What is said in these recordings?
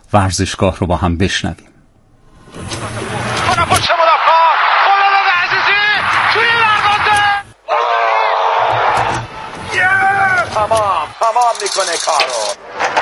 ورزشگاه رو با هم بشنویم. تمام میکنه کارو.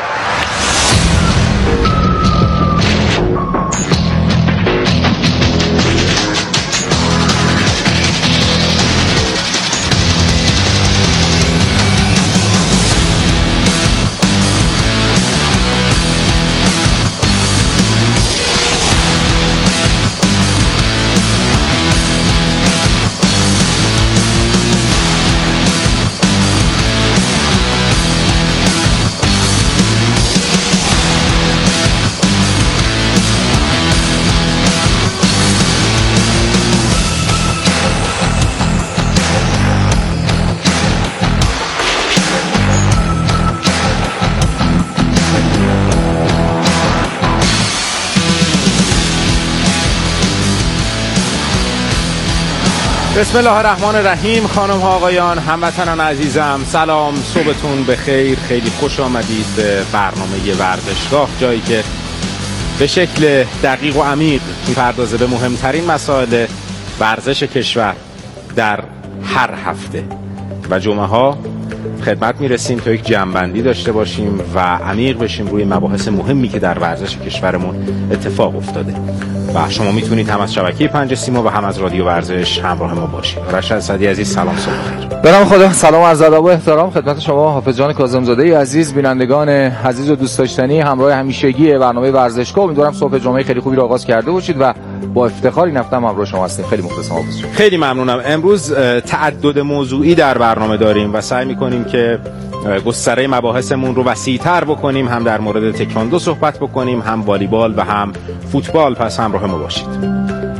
بسم الله الرحمن الرحیم. خانم ها آقایان، هموطنان عزیزم، سلام، صبحتون بخیر. خیلی خوش آمدید به برنامه ورزشگاه، جایی که به شکل دقیق و عمیق میپردازه به مهمترین مسائل ورزش کشور در هر هفته و جمعه ها خدمت میرسیم تا یک جمع‌بندی داشته باشیم و عمیق بشیم روی مباحث مهمی که در ورزش کشورمون اتفاق افتاده. و شما میتونید هم از شبکه 5 سیما و هم از رادیو ورزش همراه ما باشید. رشاد اسدی عزیز، سلام، صبح بخیر. به نام خدا، سلام عرض ادب و احترام خدمت شما حافظ جان کاظم‌زاده عزیز، بینندگان عزیز و دوست داشتنی همراه همیشگی برنامه ورزشگاه. امیدوارم صبح جمعه خیلی خوبی رو آغاز کرده باشید و با افتخار این هفته هم همراه شما هستیم. خیلی مخلصم حافظ جان. خیلی ممنونم. امروز تعدد موضوعی در برنامه داریم و سعی می‌کنیم که گستره مباحثمون رو وسیع‌تر بکنیم، هم در مورد تکواندو صحبت بکنیم، هم والیبال و هم فوتبال. پس همراه ما باشید.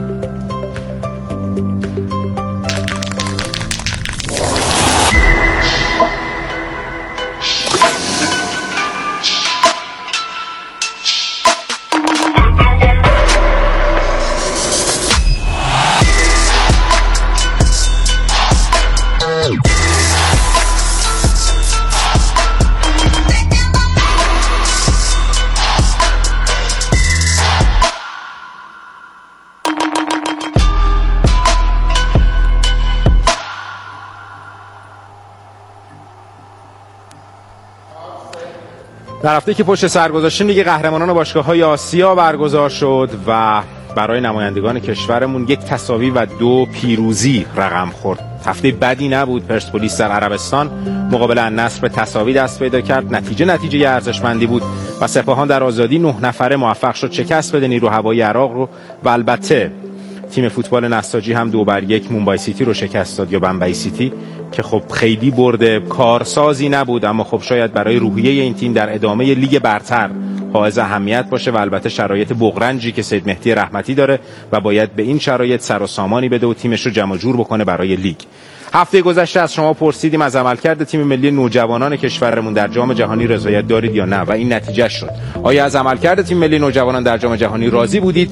در هفته‌ای که پشت سر گذاشتیم لیگ قهرمانان باشگاه‌های آسیا برگزار شد و برای نمایندگان کشورمون یک تساوی و 2 پیروزی رقم خورد. هفته بدی نبود. پرسپولیس در عربستان مقابل النصر به تساوی دست پیدا کرد. نتیجه ارزشمندی بود و سپاهان در آزادی 9 نفره موفق شد شکست بده نیرو هوایی عراق رو و البته تیم فوتبال نساجی هم 2-1 مومبای سیتی رو شکست داد، یا بمبئی سیتی، که خب خیلی برده کارسازی نبود، اما خب شاید برای روحیه این تیم در ادامه لیگ برتر حائز اهمیت باشه و البته شرایط بغرنجی که سید مهدی رحمتی داره و باید به این شرایط سر و سامانی بده و تیمش رو جمع جور بکنه برای لیگ. هفته گذشته از شما پرسیدیم از عملکرد تیم ملی نوجوانان کشورمون در جام جهانی رضایت دارید یا نه و این نتیجه شد. آیا از عملکرد تیم ملی نوجوانان در جام جهانی راضی بودید؟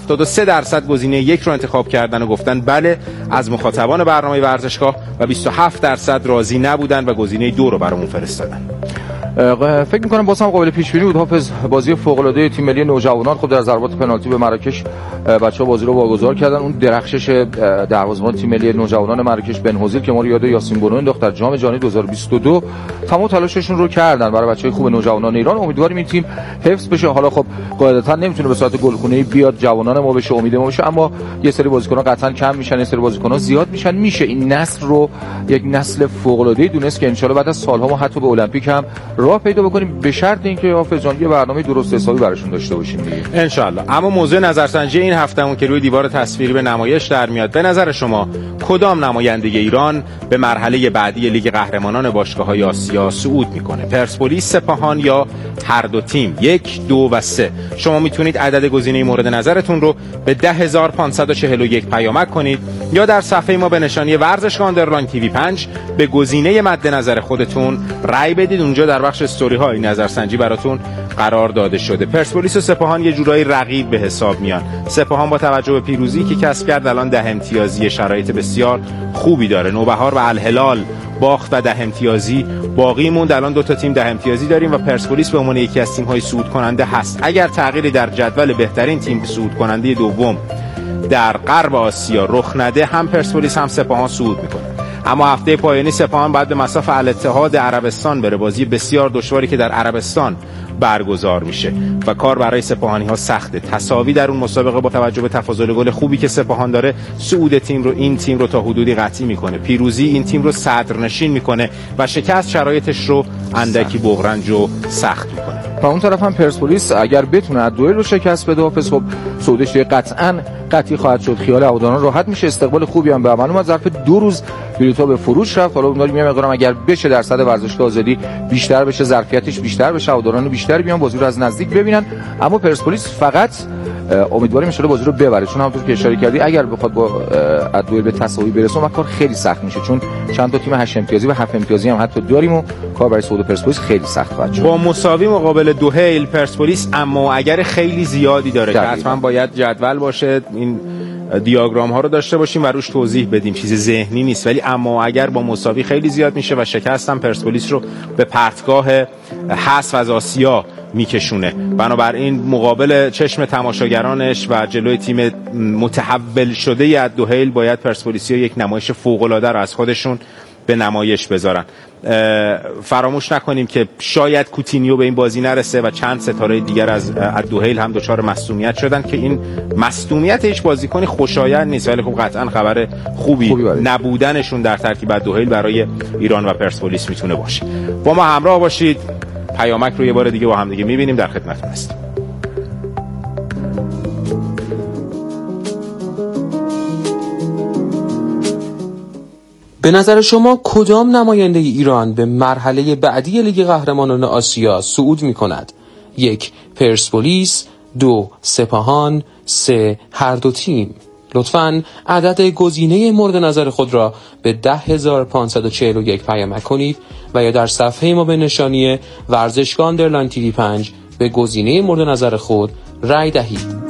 73% گزینه 1 رو انتخاب کردن و گفتن بله از مخاطبان برنامه ورزشگاه و 27% راضی نبودن و گزینه 2 رو برامون فرستادن. فکر می‌کنم واسه هم قابل پیش بینی بود حافظ. بازی فوق‌العاده تیم ملی نوجوانان خب در ضربات پنالتی به مراکش بچه‌ها بازی رو واگذار کردن. اون درخشش دروازه‌بان تیم ملی نوجوانان مراکش بنحوزیر که ما رو یاد یاسین بونو انداخت در جام جهانی 2022 تمام تلاششون رو کردن برای بچه‌های خوب نوجوانان ایران. امیدواریم این تیم حفظ بشه. حالا خب قاعدتاً نمیتونه به صورت گلخونه‌ای بیاد جوانان ما بشه، امید ما بشه، اما یه سری بازیکن‌ها قطعاً کم میشن، یه سری بازیکن‌ها زیاد میشن. میشه این نسل رو یک نسل فوق‌العاده دونست که ان شاءالله بعد از سال‌ها ما حتی به المپیک هم راه پیدا بکنیم، به شرط اینکه حافظ جان یه برنامه درست حسابی براشون داشته باشیم دیگه ان شاء الله. اما موضوع نظرسنجی این هفتهمون که روی دیوار تصویری به نمایش در میاد، به نظر شما کدام نماینده ایران به مرحله بعدی لیگ قهرمانان باشگاه‌های آسیا صعود میکنه؟ پرسپولیس، سپاهان یا هر دو تیم؟ 1، 2 و 3. شما میتونید عدد گزینه مورد نظرتون رو به 10541 پیامک کنید یا در صفحه ما به نشانی ورزشگاه آندرلاین تیوی 5 به گزینه مد نظر خودتون رأی بدید. اونجا در بخش استوری ها این نظرسنجی براتون قرار داده شده. پرسپولیس و سپاهان یه جورایی رقیب به حساب میان. سپاهان با توجه به پیروزی که کسب کرد الان 10 امتیازی، شرایط بسیار خوبی داره. نوبهار و الهلال باخت و 10 امتیازی باقی موند. الان 2 تا تیم 10 امتیازی داریم و پرسپولیس به عنوان یکی از تیم‌های صعود کننده هست. اگر تغییری در جدول بهترین تیم صعود کننده دوم در غرب آسیا رخ نده، هم پرسپولیس هم سپاهان صعود میکنه. اما هفته پایانی سپاهان بعد به مصاف الاتحاد عربستان بره، بازی بسیار دشواری که در عربستان برگزار میشه و کار برای سپاهانی ها سخته. تساوی در اون مسابقه با توجه به تفاضل گل خوبی که سپاهان داره، صعود این تیم رو تا حدودی قطعی میکنه. پیروزی این تیم رو صدرنشین میکنه و شکست شرایطش رو اندکی بغرنج و سخت میکنه. و اون طرف هم پرسپولیس اگر بتونه دوئل رو شکست بده، حافظ خب صعودش قطعی خواهد شد. خیال هواداران راحت میشه. استقبال خوبی هم به عمل اومد. ظرف 2 روز بلیط‌ها به فروش رفت. حالا اون یه مقدارم اگر بشه درصد ورزشگاه آزادی بیشتر بشه، ظرفیتش بیشتر بشه، هواداران بیشتر بیان بازی رو از نزدیک ببینن. اما پرسپولیس فقط امیدواریم ان شاءالله بازی رو ببره، چون همونطور که اشاره کردی اگر بخواد با دوئل به تساوی برسه اون کار خیلی سخت میشه، چون چند تا تیم 8 امتیازی و 7 امتیازی هم حتی داریم و کار برای صعود پرسپولیس خیلی سخت خواهد شد. با مساوی مقابل دوحیل پرسپولیس اما اگر خیلی زیادی داره که حتما باید جدول باشه، این دیاگرام ها رو داشته باشیم و روش توضیح بدیم، چیز ذهنی نیست، ولی اما اگر با مساوی خیلی زیاد میشه و شکست هم پرسپولیس رو به پرتگاه حذف از آسیا میکشونه. بنابراین مقابل چشم تماشاگرانش و جلوی تیم متحول شده از دوحیل باید پرسپولیسیا یک نمایش فوق العاده رو از خودشون به نمایش بذارن. فراموش نکنیم که شاید کوتینیو به این بازی نرسه و چند ستاره دیگر از دوحیل هم دچار مصدومیت شدن که این مصدومیت هیچ بازیکنی خوشایند نیست، ولی خب قطعا خبر خوبی نبودنشون در ترکیب دوحیل برای ایران و پرسپولیس میتونه باشه. با ما همراه باشید. پیامک رو یه بار دیگه با هم دیگه میبینیم. در خدمتتون هستیم. به نظر شما کدام نماینده ایران به مرحله بعدی لیگ قهرمانان آسیا صعود می‌کند؟ 1. پرسپولیس، 2. سپاهان، 3. هر دو تیم. لطفاً عدد گزینه مورد نظر خود را به 10541 پیامک کنید و یا در صفحه ما به نشانی ورزشگاه اندرلاین تیوی 5 به گزینه مورد نظر خود رای دهید.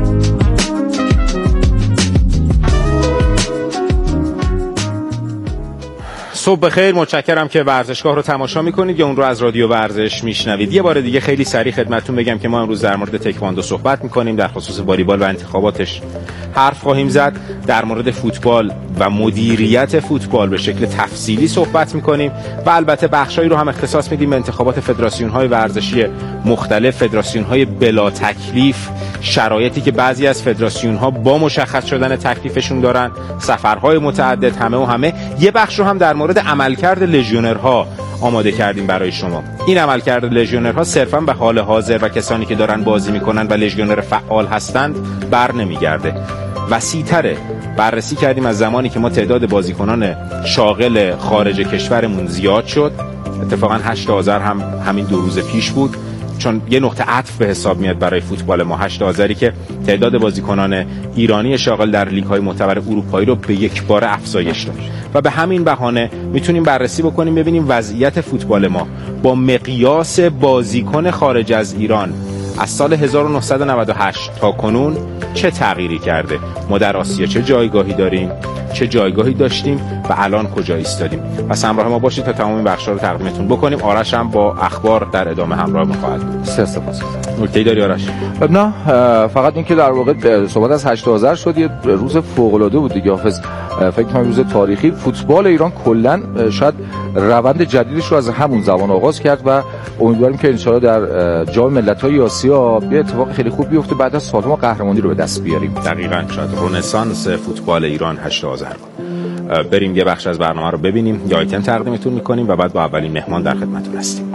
صبح بخیر، متشکرم که ورزشگاه رو تماشا میکنید یا اون رو از رادیو ورزش میشنوید. یه بار دیگه خیلی سریع خدمتتون بگم که ما امروز در مورد تکواندو صحبت میکنیم، در خصوص والیبال و انتخاباتش حرف خواهیم زد، در مورد فوتبال و مدیریت فوتبال به شکل تفصیلی صحبت میکنیم و البته بخشایی رو هم اختصاص میدیم به انتخابات فدراسیون‌های ورزشی مختلف، فدراسیون‌های بلا تکلیف، شرایطی که بعضی از فدراسیون‌ها با مشخص شدن تکلیفشون دارن، سفرهای متعدد، همه یه بخش رو هم در مورد عملکرد لژیونرها آماده کردیم برای شما. این عملکرد لژیونرها صرفاً به حال حاضر و کسانی که دارن بازی میکنن و لژیونر فعال هستند بر نمیگرده. وسیع‌تره. بررسی کردیم از زمانی که ما تعداد بازیکنان شاغل خارج کشورمون زیاد شد. اتفاقاً 8 آذر هم همین 2 روز پیش بود، چون یه نقطه عطف به حساب میاد برای فوتبال ما. 8 آذری که تعداد بازیکنان ایرانی شاغل در لیگ‌های معتبر اروپایی رو به یک بار افزایش داد و به همین بهانه میتونیم بررسی بکنیم ببینیم وضعیت فوتبال ما با مقیاس بازیکن خارج از ایران از سال 1998 تا کنون چه تغییری کرده. ما در آسیا چه جایگاهی داریم، چه جایگاهی داشتیم و الان کجا ایستادیم. پس همراه ما باشید تا تمام این بخشا رو تقدیمتون بکنیم. آرش هم با اخبار در ادامه همراه ما خواهد بود. سپاس. نکته‌ای داری آرش؟ نه، فقط این که در واقع صحبت از 8 آذر شد، یه روز فوق‌العاده بود دیگه حافظ. فکر کنم روز تاریخی فوتبال ایران کلا شاید روند جدیدش رو از همون زمان آغاز کرد و امیدواریم که ان شاءالله در جام ملت‌های آسیا یه اتفاق خیلی خوب بیفته، بعد از سال‌ها قهرمانی رو به دست بیاریم. دقیقاً شاید رنسانس فوتبال ایران 8 آذر بود. بریم یه بخش از برنامه رو ببینیم، یا آیتم تقدیمتون می‌کنیم و بعد با اولین مهمان در خدمتتون هستیم.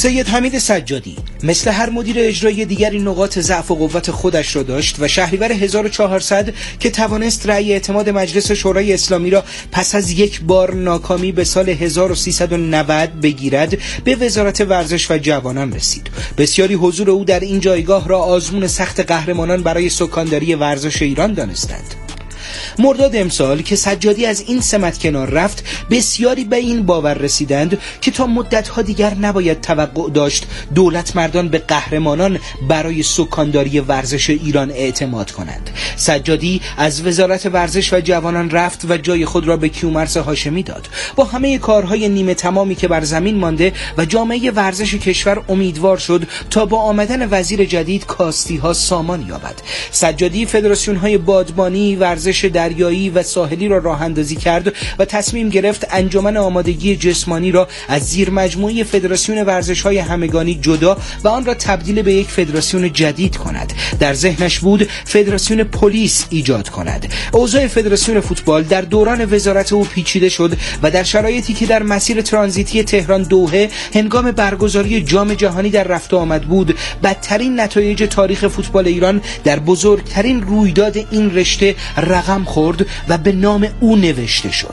سید حمید سجادی مثل هر مدیر اجرایی دیگری نقاط ضعف و قوت خودش را داشت و شهریور 1400 که توانست رأی اعتماد مجلس شورای اسلامی را پس از یک بار ناکامی به سال 1390 بگیرد، به وزارت ورزش و جوانان رسید. بسیاری حضور او در این جایگاه را آزمون سخت قهرمانان برای سکانداری ورزش ایران دانستند. مرداد امسال که سجادی از این سمت کنار رفت، بسیاری به این باور رسیدند که تا مدت‌ها دیگر نباید توقع داشت دولت مردان به قهرمانان برای سکانداری ورزش ایران اعتماد کنند. سجادی از وزارت ورزش و جوانان رفت و جای خود را به کیومرث هاشمی داد. با همه کارهای نیمه تمامی که بر زمین مانده و جامعه ورزش کشور امیدوار شد تا با آمدن وزیر جدید کاستی‌ها سامان یابد. سجادی فدراسیون‌های بادبانی، ورزش دریایی و ساحلی را راه اندازی کرد و تصمیم گرفت انجمن آمادگی جسمانی را از زیر مجموعه فدراسیون ورزش‌های همگانی جدا و آن را تبدیل به یک فدراسیون جدید کند. در ذهنش بود فدراسیون پلیس ایجاد کند. اوضاع فدراسیون فوتبال در دوران وزارت او پیچیده شد و در شرایطی که در مسیر ترانزیتی تهران دوحه هنگام برگزاری جام جهانی در رفت و آمد بود، بدترین نتایج تاریخ فوتبال ایران در بزرگترین رویداد این رشته رقم خورد و به نام او نوشته شد.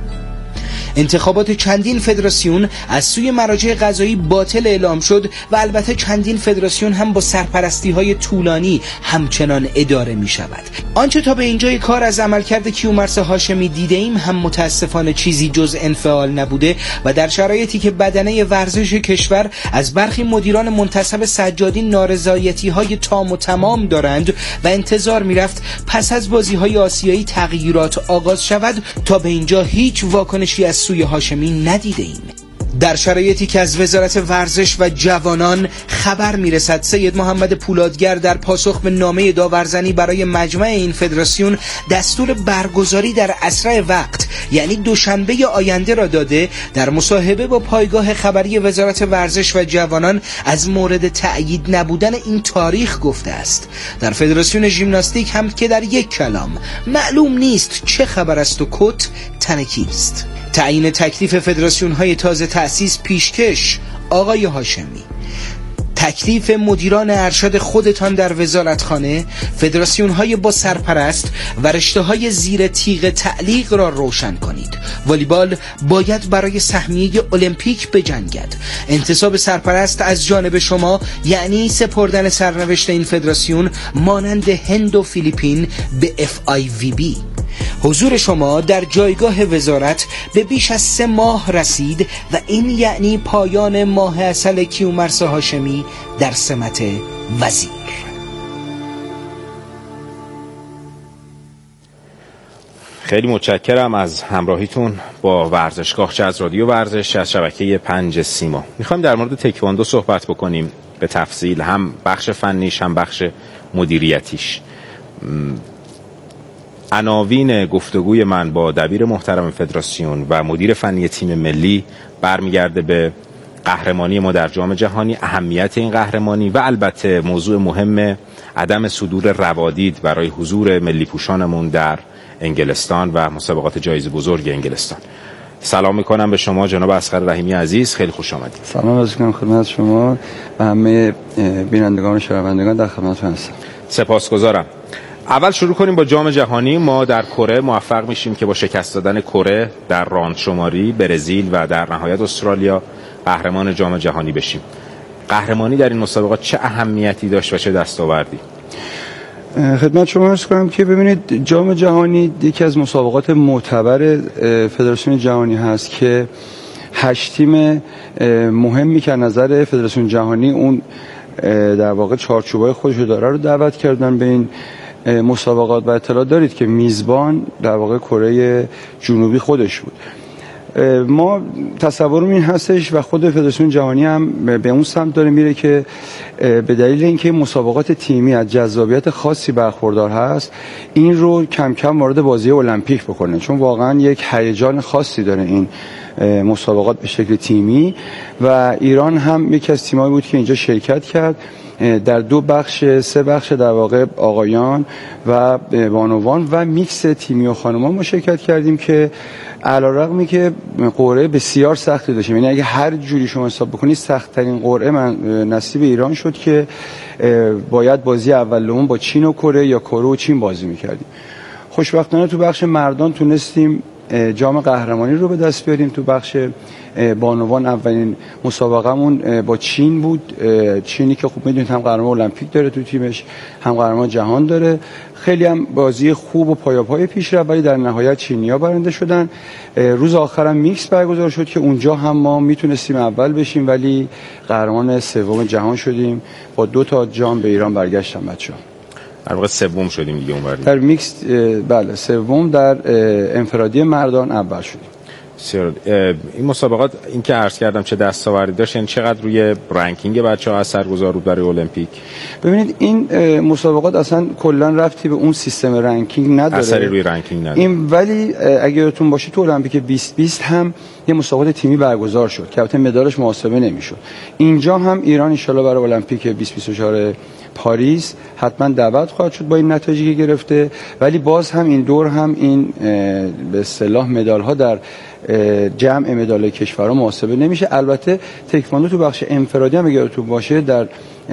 انتخابات چندین فدراسیون از سوی مراجع قضایی باطل اعلام شد و البته چندین فدراسیون هم با سرپرستی‌های طولانی همچنان اداره می شود. آنچه تا به اینجای کار از عملکرد کیومرث هاشمی دیده ایم هم متاسفانه چیزی جز انفعال نبوده و در شرایطی که بدنه ورزش کشور از برخی مدیران منتسب سجادی نارضایتی‌های تام و تمام دارند و انتظار می‌رفت پس از بازی‌های آسیایی تغییرات آغاز شود، تا به اینجا هیچ واکنشی از سوی هاشمی ندیده ایم. در شرایطی که از وزارت ورزش و جوانان خبر میرسد سید محمد پولادگر در پاسخ به نامه داورزنی برای مجمع این فدراسیون دستور برگزاری در اسرع وقت، یعنی دوشنبه آینده را داده، در مصاحبه با پایگاه خبری وزارت ورزش و جوانان از مورد تأیید نبودن این تاریخ گفته است. در فدراسیون ژیمناستیک هم که در یک کلام معلوم نیست چه خبر است و کت تنکیست. تعیین تکلیف فدراسیون‌های تازه تأسیس پیشکش آقای هاشمی. تکلیف مدیران ارشد خودتان در وزارتخانه، فدراسیون‌های با سرپرست و رشته‌های زیر تیغ تعلیق را روشن کنید. والیبال باید برای سهمیه المپیک بجنگد. انتصاب سرپرست از جانب شما یعنی سپردن سرنوشت این فدراسیون مانند هند و فیلیپین به FIVB. حضور شما در جایگاه وزارت به بیش از 3 ماه رسید و این یعنی پایان ماه عسل کیومرث هاشمی در سمت وزیر. خیلی متشکرم از همراهیتون با ورزشگاه، چه از رادیو ورزش، چه از شبکه 5 سیما. میخوایم در مورد تکواندو صحبت بکنیم به تفصیل، هم بخش فنیش هم بخش مدیریتیش. عناوین گفتگوی من با دبیر محترم فدراسیون و مدیر فنی تیم ملی برمیگرده به قهرمانی ما در جام جهانی، اهمیت این قهرمانی و البته موضوع مهم عدم صدور روادید برای حضور ملی پوشانمون در انگلستان و مسابقات جایزه بزرگ انگلستان. سلام میکنم به شما جناب اصغر رحیمی عزیز، خیلی خوش آمدید. سلام عرض میکنم خدمت شما و همه بینندگان و شنوندگان در خدمتتون هستم. سپاسگزارم. اول شروع کنیم با جام جهانی. ما در کره موفق میشیم که با شکست دادن کره در راندشماری، برزیل و در نهایت استرالیا قهرمان جام جهانی بشیم. قهرمانی در این مسابقات چه اهمیتی داشت و چه دستاوردی؟ خدمت شما عرض کنم که ببینید جام جهانی یکی از مسابقات معتبر فدراسیون جهانی هست که 8 تیم مهمی که نظر فدراسیون جهانی اون در واقع چارچوبای خودشو داره رو دعوت کردن به این مسابقات و اطلاع دارید که میزبان در واقع کره جنوبی خودش بود. ما تصورم این هستش و خود فدراسیون جهانی هم به اون سمت داره میره که به دلیل اینکه مسابقات تیمی از جذابیت خاصی برخوردار هست، این رو کم کم وارد بازی المپیک بکنه، چون واقعا یک هیجان خاصی داره این مسابقات به شکل تیمی و ایران هم یکی از تیمایی بود که اینجا شرکت کرد. در 3 بخش در واقع آقایان و بانوان و میکس تیمی و خانمان ما شرکت کردیم که علی‌رغمی که قرعه بسیار سختی داشتیم، یعنی اگه هر جوری شما حساب بکنید سخت ترین قرعه نصیب ایران شد که باید بازی اولمون با چین و کره یا کره و چین بازی میکردیم. خوشبختانه تو بخش مردان تونستیم جام قهرمانی رو به دست بیاریم. تو بخش بانوان اولین مسابقهمون با چین بود، چینی که خوب میدونید هم قهرمان المپیک داره تو تیمش، هم قهرمان جهان داره. خیلی هم بازی خوب و پایاپای پیش رفت، ولی در نهایت چینی‌ها برنده شدن. روز آخرم میکس برگزار شد که اونجا هم ما میتونستیم اول بشیم ولی قهرمان 3 جهان شدیم. با 2 جام به ایران برگشتن بچه‌ها. در واقع 3 شدیم دیگه اونوری. در میکس بله 3 در انفرادی مردان اول شدیم. این مسابقات این که عرض کردم چه دستاوردی داشت، یعنی چقدر روی رنکینگ بچه‌ها اثرگذار بود برای المپیک؟ ببینید این مسابقات اصلا کلا ربطی به اون سیستم رنکینگ نداره، اثری روی رنکینگ نداره. این ولی اگه یادتون باشه تو المپیک 2020 هم یه مسابقات تیمی برگزار شد که البته مدالش محاسبه نمیشد. اینجا هم ایران ان شاءالله برای المپیک 2024 پاریس حتما دعوت خواهد شد با این نتایجی که گرفته، ولی باز هم این دور هم این به اصطلاح مدال ها در جمع مدال کشورها محاسبه نمیشه. البته تکواندو تو بخش انفرادی هم اگه یادتون باشه در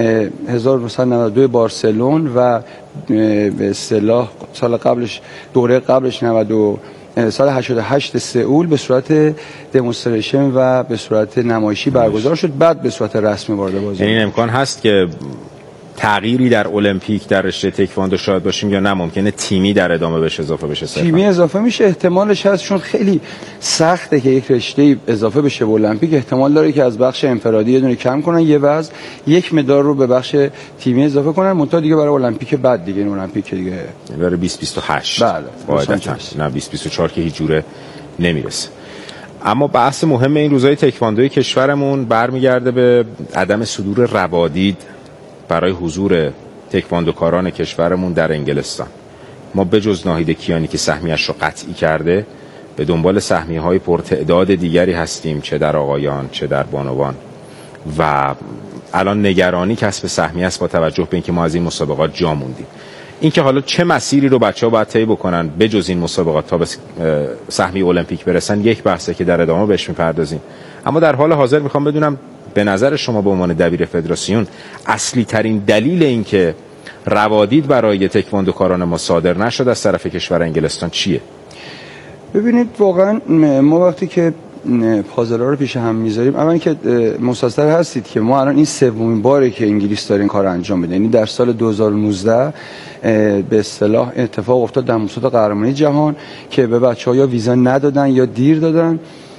1992 بارسلون و به اصطلاح سال قبلش دوره قبلش 92 سال 88 سئول به صورت دمونستریشن و به صورت نمایشی برگزار شد، بعد به صورت رسمی وارد بازی. یعنی امکان هست که تغییری در المپیک در رشته تکواندو شاید باشیم یا نه ممکنه تیمی در ادامه بهش اضافه بشه؟ تیمی اضافه میشه، احتمالش هست، چون خیلی سخته که یک رشته اضافه بشه به المپیک. احتمال داره که از بخش انفرادی یه دونه کم کنن، یه وزن یک مدال رو به بخش تیمی اضافه کنن، منتها دیگه برای المپیک بعد دیگه این المپیک دیگه برای 2028 بله قاعدتاً نه 2024 که هیچ جوره نمیرسه. اما بحث مهم این روزهای تکواندوی کشورمون برمیگرده به عدم صدور روادید برای حضور تکواندوکاران کشورمون در انگلستان. ما به جز ناهید کیانی که سهمیه‌اش رو قطعی کرده به دنبال سهمیه‌های پرتعداد دیگری هستیم، چه در آقایان چه در بانوان، و الان نگرانی کسب سهمیه است با توجه به اینکه ما از این مسابقات جا موندیم. اینکه حالا چه مسیری رو بچه‌ها باید طی بکنن به جز این مسابقات تا به سهمیه المپیک برسن یک بحثه که در ادامه بهش می‌پردازیم. اما در حال حاضر می‌خوام بدونم به نظر شما به عنوان دبیر فدراسیون اصلی ترین دلیل این که روادید برای تکواندوکاران ما صادر نشد از طرف کشور انگلستان چیه؟ ببینید واقعا ما وقتی که پازل‌ها رو پیش هم میذاریم، اولا که مستصحب هستید که ما الان این 3مین باره که انگلیس داره این کار انجام میده. یعنی در سال 2019 به اصطلاح اتفاق افتاد در مسابقات قهرمانی جهان که به بچه‌ها یا ویزا ندادن یا دیر دادن،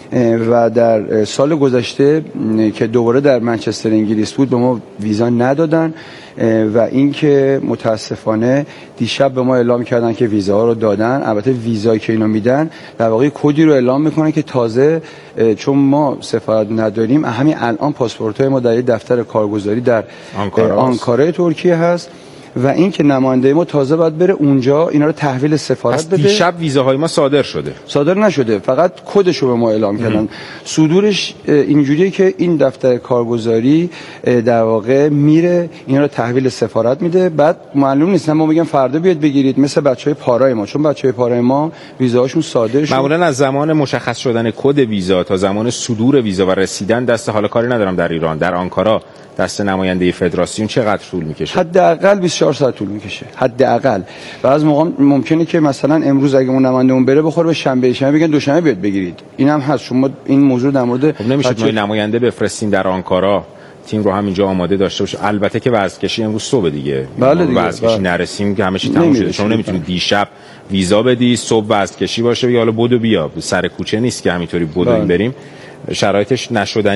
و در سال گذشته که دوباره در منچستر انگلیس بود به ما ویزا ندادن و اینکه متاسفانه دیشب به ما اعلام کردن که ویزاها رو دادن. البته ویزایی که اینا میدن در واقع کدی رو اعلام میکنن که تازه چون ما سفارت نداریم همین الان پاسپورت‌های ما در دفتر کارگزاری در آنکاره ترکیه هست و این که نماینده ما تازه باید بره اونجا اینا رو تحویل سفارت بده. دیشب ویزاهای ما صادر نشده، فقط کدش رو به ما اعلام کردن. صدورش اینجوریه که این دفتر کارگزاری در واقع میره اینا رو تحویل سفارت میده، بعد معلوم نیست ما میگن فردا بیاد بگیرید، مثل بچهای پارای ما، چون بچهای پارای ما ویزاهاشون صادر شد. معمولا از زمان مشخص شدن کد ویزا تا زمان صدور ویزا و رسیدن دست، حالا کاری ندارم در ایران، در آنکارا دست نماینده فدراسیون چقدر طول میکشه؟ حداقل 24 ساعت طول میکشه حداقل. و از موقع ممکنه که مثلا امروز اگه اون نمایندهمون بره بخوره به شنبه بگن دوشنبه بیاد بگیرید. اینم هست. شما این موضوع در مورد خب نمیشه ما نماینده بفرستیم در آنکارا تیم رو همینجا آماده داشته باشه. البته که وزنکشی امروز صبح دیگه، بله دیگه وزنکشی نرسیم که همه چی تموم شده. شما نمیتونید دیشب ویزا بدی صبح وزنکشی باشه یا حالا بدو بیا، سر کوچه نیست که همینطوری بدویم بریم، شرایطش نشدنیه.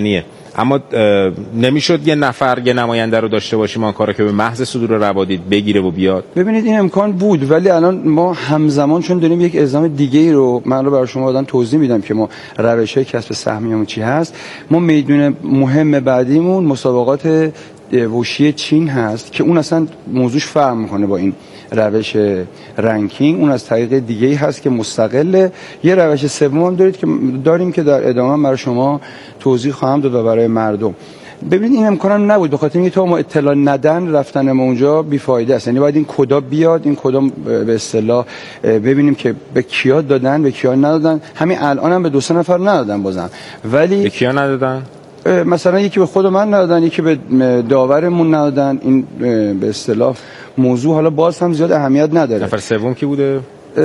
اما نمیشد یه نفر یه نماینده رو داشته باشیم آن کارا که به محض صدور روادید بگیره و بیاد؟ ببینید این امکان بود، ولی الان ما همزمان چون داریم یک اعزام دیگه ای رو من رو برای شما دادم توضیح میدم که ما روش‌های کسب سهمیه‌مون چی هست. ما میدون مهم بعدیمون مسابقات وشی چین هست که اون اصلا موضوعش فرق میکنه با این روش رنکینگ. اون از طریق دیگه ای هست که مستقله. یه روش سوم هم داریم که در ادامه برای شما توضیح خواهم داد و برای مردم. ببینید این امکان نبود، به خاطر اینکه تا ما اطلاع ندن رفتن ما اونجا بیفایده است. یعنی باید این کدا بیاد، این کدا به اصطلاح ببینیم که به کیا دادن به کیا ندادن. همین الان هم به 2-3 نفر ندادن بازم. ولی به کیا ندادن؟ مثلا یکی به خود من ندادن، یکی به داورمون ندادن. این به اصطلاح موضوع حالا باز هم زیاد اهمیت نداره. نفر سوم کی بوده؟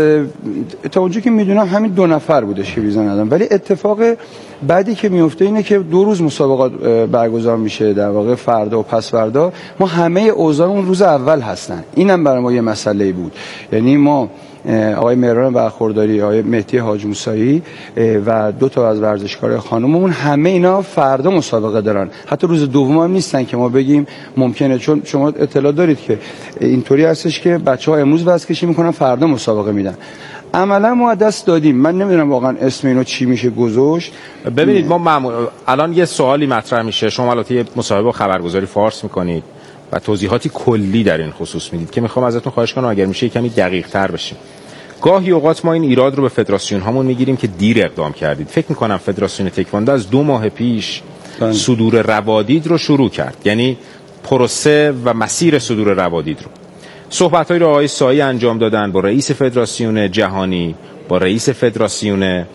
تا اونجا که میدونم همین 2 نفر بودش که ویزا ندادن. ولی اتفاق بعدی که میفته اینه که 2 روز مسابقات برگزار میشه، در واقع فردا و پس فردا. ما همه اوضاعمون روز اول هستن. اینم برای ما یه مسئله بود. یعنی ما آقای مهران برخورداری، آقای مهدی حاج موسایی و 2 تا از ورزشکارای خانممون همه اینا فردا مسابقه دارن. حتی روز دوم هم نیستن که ما بگیم ممکنه، چون شما اطلاع دارید که اینطوری هستش که بچه‌ها امروز وزن‌کشی میکنن فردا مسابقه میدن. عملا ما دست دادیم. من نمیدونم واقعا اسم اینو چی میشه گذاشت. ببینید ما الان یه سوالی مطرح میشه. شما البته یه مصاحبه و خبرگزاری فارس میکنید و توضیحاتی کلی در این خصوص میدید که میخوام ازتون خواهش کنم اگر میشه کمی دقیق تر بشیم. گاهی اوقات ما این ایراد رو به فدراسیون هامون میگیریم که دیر اقدام کردید. فکر میکنم فدراسیون تکواندو از 2 ماه پیش صدور روادید رو شروع کرد، یعنی پروسه و مسیر صدور روادید رو. صحبت‌هایی رو آقای سایی انجام دادن با رئیس فدراسیون جهانی، با رئیس فدراسیون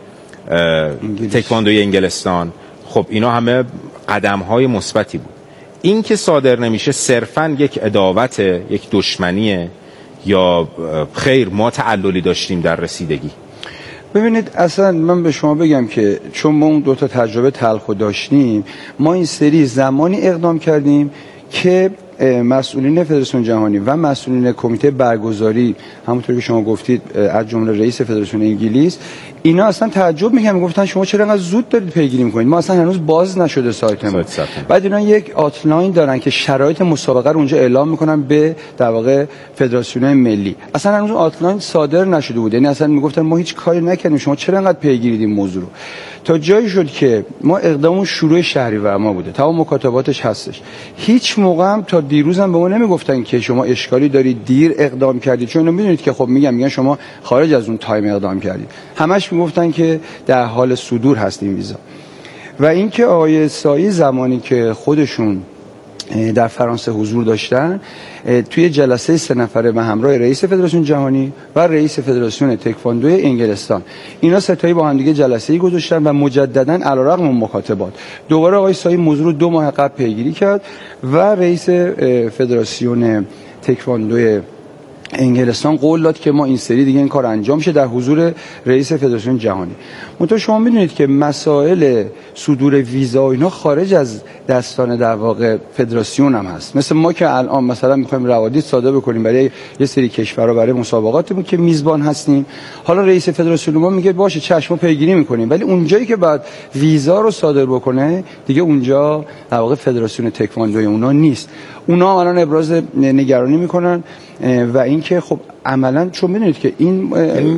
تکواندوی انگلستان. خب اینا همه قدم‌های مثبتی بود. این که صادر نمیشه صرفاً یک عداوت، یک دشمنیه یا خیر ما تعللی داشتیم در رسیدگی؟ ببینید اصلا من به شما بگم که چون ما اون 2 تا تجربه تلخ داشتیم، ما این سری زمانی اقدام کردیم که مسئولین فدراسیون جهانی و مسئولین کمیته برگزاری، همونطور که شما گفتید از جمله رئیس فدراسیون انگلیس، اینا اصلا تعجب میگفتن شما چرا انقدر زود دارید پیگیری میکنید؟ ما اصلا هنوز باز نشده سایتمون. بعد اینا یک آتلاین دارن که شرایط مسابقه رو اونجا اعلام میکنن به در واقع فدراسیون ملی. اصلا هنوز آتلاین صادر نشده بود. یعنی اصلا میگفتن ما هیچ کاری نکردیم، شما چرا انقدر پیگیرید این موضوع رو؟ تا جایی شد که ما اقداممون شروع شهریور ما بوده، تمام مکاتباتش هستش. هیچ موقع هم تا دیروز هم به ما نمیگفتن که شما اشکالی دارید، دیر اقدام کردید، چون میدونید که خب میگن شما خارج از اون تایم اقدام کردید. همش میگفتن که در حال صدور هست این ویزا. و اینکه آقای سایی زمانی که خودشون در فرانسه حضور داشتن، توی جلسه 3 نفره به همراه رئیس فدراسیون جهانی و رئیس فدراسیون تکواندوی انگلستان، اینا ستایی با هم دیگه جلسه‌ای گذاشتن و مجددا علیرغم مکاتبات دوباره آقای سایی موضوع رو 2 ماه قبل پیگیری کرد و رئیس فدراسیون تکواندوی انگلستان قول داد که ما این سری دیگه این کار انجام شه در حضور رئیس فدراسیون جهانی. منتها شما میدونید که مسائل صدور ویزا و اینا خارج از دستان در واقع فدراسیون هم هست. مثل ما که الان مثلا میخوایم روادید صادر بکنیم برای یه سری کشورها برای مسابقاتمون که میزبان هستیم، حالا رئیس فدراسیون ما میگه باشه چشم پیگیری میکنیم، ولی اونجایی که بعد ویزا رو صادر بکنه دیگه اونجا در واقع فدراسیون تکواندوی اونا نیست. اونا الان ابراز نگرانی میکنن و اینکه خب عملاً چون میدونید که این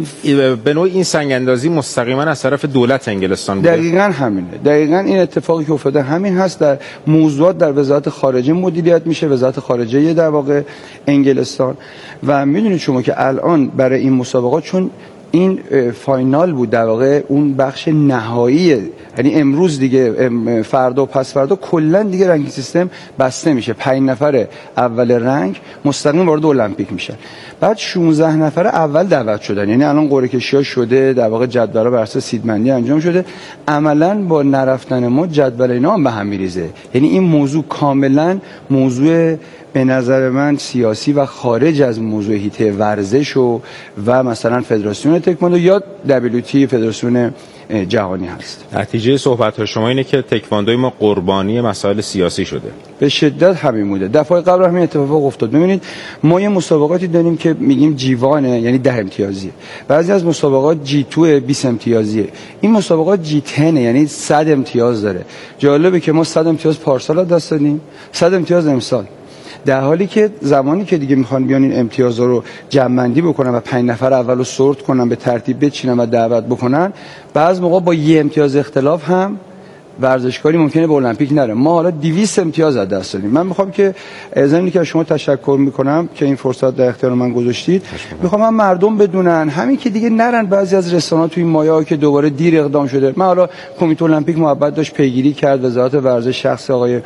به نوعی این سنگ اندازی مستقیما از طرف دولت انگلستان بوده. دقیقاً همینه. دقیقاً این اتفاقی که افتاده همین هست. در موضوعات در وزارت خارجه مدیریت میشه، وزارت خارجه در واقع انگلستان. و میدونید شما که الان برای این مسابقات چون این فاینال بود در واقع اون بخش نهایی، یعنی امروز دیگه فردا و پس فردا کلا دیگه رنکینگ سیستم بسته میشه. 5 نفر اول رنگ مستقیم وارد المپیک میشن. بعد 16 نفر اول دعوت شدن، یعنی الان قرعه کشی‌ها شده، در واقع جدول‌ها بر اساس سیدمندی انجام شده. عملاً با نرفتن ما جدول اینا هم به هم میریزه. یعنی این موضوع کاملا موضوع به نظر من سیاسی و خارج از موضوع حیطه ورزش و مثلا فدراسیون تکواندو یا WT فدراسیون جهانی هست. نتیجه صحبت شما اینه که تکواندوی ما قربانی مسائل سیاسی شده. به شدت همین بوده. دفعه قبل همین اتفاق افتاد. ببینید ما یه مسابقاتی داریم که میگیم جیوانه، یعنی 10 امتیازیه. بعضی از مسابقات G2 20 امتیازیه. این مسابقات G10 یعنی 100 امتیاز داره. جالبه که ما 100 امتیاز پارسال دست دادیم، 100 امتیاز امسال. در حالی که زمانی که دیگه میخوان بیان این امتیازها رو جمع‌بندی بکنن و 5 نفر اولو سورت کنن، به ترتیب بچینن و دعوت بکنن، بعض موقع با 1 امتیاز اختلاف هم ورزشکاری ممکنه به المپیک نره. ما حالا 200 امتیاز از دست دادیم. من میخوام که ضمن که شما تشکر میکنم که این فرصت در اختیار من گذاشتید، میخوام هم مردم بدونن همین که دیگه نرن بعضی از رسانه‌ها توی این مایه‌ها که دوباره دیر اقدام شده. من حالا کمیته المپیک محبت داشت پیگیری کرد، وزارت ورزش شخص آقای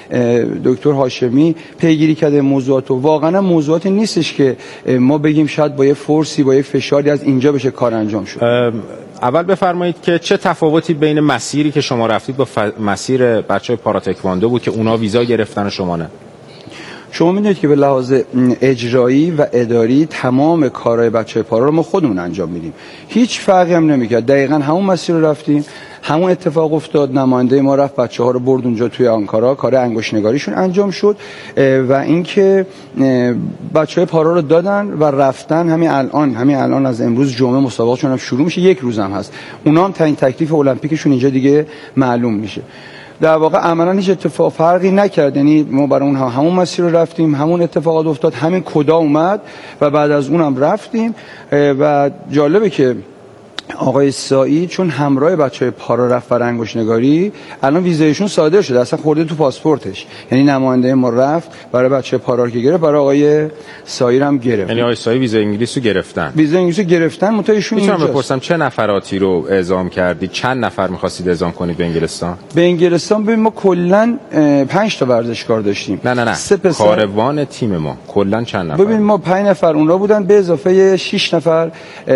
دکتر هاشمی پیگیری کرده موضوعات و واقعا موضوعاتی نیستش که ما بگیم شاید با یه فورسی با یه فشاری از اینجا بشه کار انجام شد. اول بفرمایید که چه تفاوتی بین مسیری که شما رفتید با مسیر بچهای پاراتکواندو بود که اونا ویزا گرفتن و شما نه؟ شما میدونید که به لحاظ اجرایی و اداری تمام کارهای بچهای پارا رو ما خودمون انجام میدیم. هیچ فرقی هم نمیکرد. دقیقاً همون مسیر رو رفتیم. همون اتفاق افتاد. نماینده ما رفت بچه‌ها رو برد اونجا توی آنکارا، کار انگشت‌نگاریشون انجام شد و اینکه بچه‌های پارا رو دادن و رفتن. همین الان از امروز جمعه مسابقاتشون هم شروع میشه، 1 روز هم هست. اونا هم تعیین تکلیف المپیکشون اینجا دیگه معلوم میشه. در واقع عملاً هیچ اتفاق فرقی نکرد. یعنی ما برای اون همون مسیر رو رفتیم، همون اتفاقات افتاد، همین کدا اومد و بعد از اونم رفتیم و جالبه که آقای سایی چون همراه بچهای پارا رفت برای انگشت‌نگاری، الان ویزایشون صادر شده، اصلا خورده تو پاسپورتش. یعنی نماینده ما رفت برای بچه پارا که گرفت، برای آقای سایی هم گرفت. یعنی آقای سایی ویزای انگلیس رو گرفتن. ویزای انگلیس رو گرفتن، متایشون میتونم بپرسم چه نفراتی رو اعزام کردید؟ چند نفر می‌خواستید اعزام کنید به انگلستان؟ به انگلستان ببین ما کلاً 5 تا ورزشکار داشتیم. نه کاروان تیم ما کلاً چند نفر؟ ببین ما 5 نفر اونها بودن به اضافه 6 نفر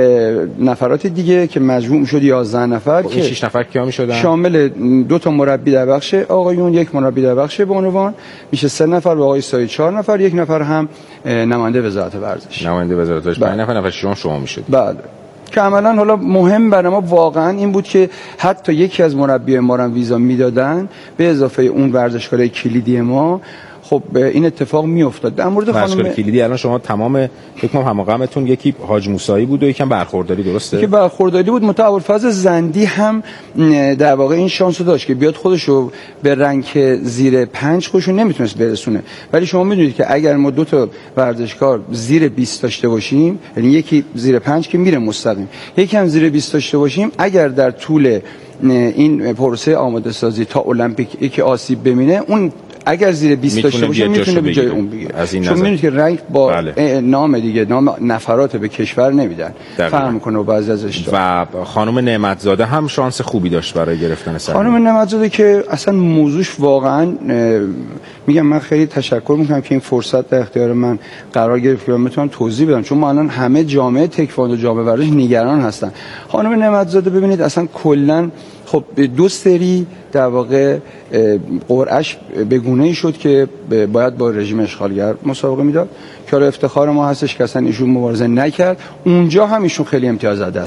نفرات دیگه که مجموع شد 11 نفر. که این 6 نفر کیا میشدن؟ شامل 2 تا مربی در بخش آقایون، 1 مربی در بخش بانوان، میشه 3 نفر و آقای سایی 4 نفر، 1 نفر هم نماینده وزارت ورزش. نماینده وزارت ورزش 5 نفر شما میشد. بله. که عملاً حالا مهم برای ما واقعا این بود که حتی یکی از مربیای ما رو ویزا میدادن به اضافه اون ورزشکارای کلیدی ما. خب این اتفاق میافتاد. در مورد خانم کلیدی الان شما تمام فکر همقامتون یکی حاج موسایی بود و یکم برخورداری، درسته؟ که برخورداری بود. متابعالفضل زندی هم در واقع این شانس رو داشت که بیاد خودشو به رنک زیر 5 خودشو نمیتونست برسونه. ولی شما میدونید که اگر ما 2 تا ورزشکار زیر 20 داشته باشیم، یعنی یکی زیر 5 که میره مستقیم، یکی هم زیر 20 داشته باشیم، اگر در طول این پروسه آماده سازی تا المپیک یکی آسیب ببینه، اون اگر زیر 20 داشته باشه میتونه به جای اون بگیره. چون میدونید که رنگ با نام دیگه، نام نفرات به کشور نمیدن، فرق میکنه و بعضی از اشتباه. و خانم نعمتزاده هم شانس خوبی داشت برای گرفتن سهمیه. خانم نعمتزاده که اصلا موضوعش واقعا میگم من خیلی تشکر میکنم که این فرصت در اختیار من قرار گرفت که من بتونم توضیح بدم، چون ما الان همه جامعه تکواندو جامعه ورزش نگران هستن. خانم نعمتزاده ببینید اصلا کلا خب 2 سری در واقع قرعه‌اش به گونه‌ای شد که باید با رژیم اشغالگر مسابقه میداد که حالا افتخار ما هستش که اصلا ایشون مبارزه نکرد. اونجا هم ایشون خیلی امتیاز از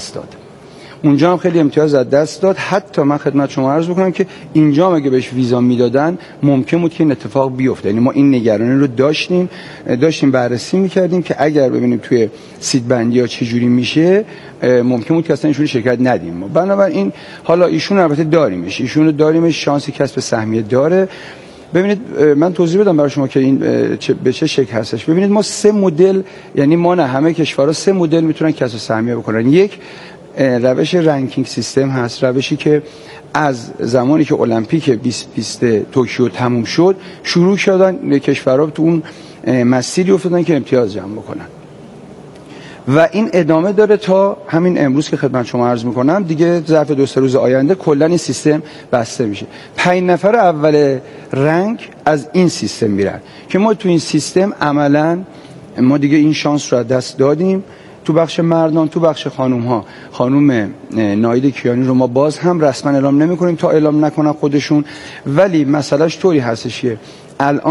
دست داد. حتی من خدمت شما عرض بکنم که اینجا هم اگه بهش ویزا میدادن ممکن بود که این اتفاق بیفته. یعنی ما این نگرانی رو داشتیم بررسی میکردیم که اگر ببینیم توی سید بندی ها چه جوری میشه، ممکن بود که اصلا ایشون شرکت ندیم. بنابراین حالا ایشون البته داریمش شانسی کسب سهمیه داره. ببینید من توضیح بدم برای شما که این به چه شکل هستش. ببینید ما 3 مدل، یعنی ما نه همه کشورها 3 مدل میتونن کسب سهمیه بکنن. یک روش رنکینگ سیستم هست، روشی که از زمانی که المپیک 2020 توکیو تموم شد شروع شدن کشورها تو اون مسیری افتادن که امتیاز جمع بکنن و این ادامه داره تا همین امروز که خدمت شما عرض میکنم. دیگه ظرف 2-3 روز آینده کلا این سیستم بسته میشه. 5 نفر اول رنگ از این سیستم میرن که ما تو این سیستم عملا ما دیگه این شانس رو از دست دادیم. تو بخش مردان، تو بخش خانوم ها، خانوم ناهید کیانی رو ما باز هم رسما اعلام نمی کنیم تا اعلام نکنن خودشون. ولی مسئلهش طوری هستش که الان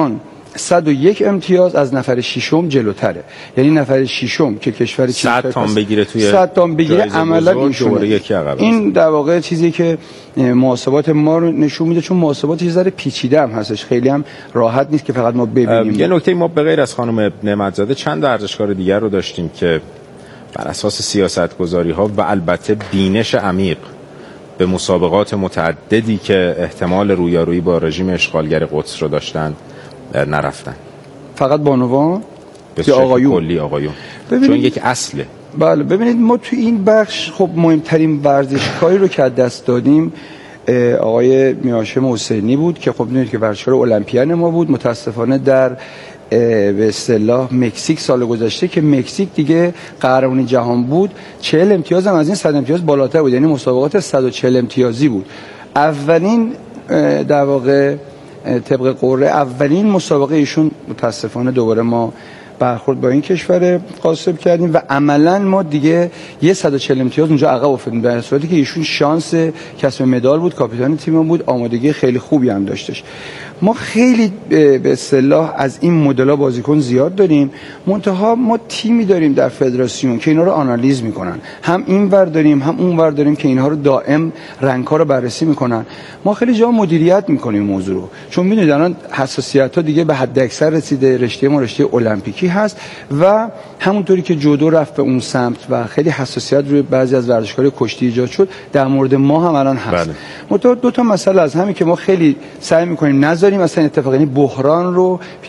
101 امتیاز از نفر ششم جلوتره. یعنی نفر ششم که کشور 100 تام بگیره توی 100 تام بگیره عملا این در واقع چیزی که محاسبات ما رو نشون میده، چون محاسبات یه ذره پیچیده هم هستش، خیلی هم راحت نیست که فقط ما ببینیم. یه نکته ما به غیر از خانم نعمتزاده چند ورزشکار دیگر رو داشتیم که بر اساس سیاست‌گذاری‌ها و البته بینش عمیق به مسابقات متعددی که احتمال رویارویی با رژیم اشغالگر قدس رو داشتن نرفتن. فقط بانوان به شکل کلی آقایون، چون یک اصله. بله ببینید ما تو این بخش خب مهمترین ورزشکاری رو که از دست دادیم آقای میاشم حسینی بود که خب میدونید که ورزشکار المپیان ما بود. متاسفانه در به اصطلاح مکزیک سال گذشته که مکزیک دیگه قهرمان جهان بود 40 امتیاز هم از این 100 امتیاز بالاتر بود، یعنی مسابقات 140 امتیازی بود. اولین در واقع طبق قرعه اولین مسابقه ایشون متاسفانه دوباره ما برخورد با این کشور قاسب کردیم و عملا ما دیگه یه 140 امتیاز اونجا عقب افتادیم، در صورتی که ایشون شانس کسب مدال بود، کاپیتان تیم بود، آمادگی خیلی خوبی هم داشتش. ما خیلی به اصطلاح از این مدل‌ها بازیکن زیاد داریم، منتها ما تیمی داریم در فدراسیون که اینا رو آنالیز میکنن، هم این ور داریم هم اون ور داریم که اینها رو دائم رنگ‌ها رو بررسی میکنن. ما خیلی جا مدیریت میکنیم موضوع رو، چون میدونید الان حساسیت‌ها دیگه به حد اکثر رسیده، رشته ما رشته المپیکی هست و همونطوری که جودو رفت به اون سمت و خیلی حساسیت روی بعضی از ورزشکارهای کشتی ایجاد شد، در مورد ما هم الان هست. بله. دو تا مسئله از همین که ما خیلی سعی میکنیم نذاریم اصلا اتفاقی بحران رو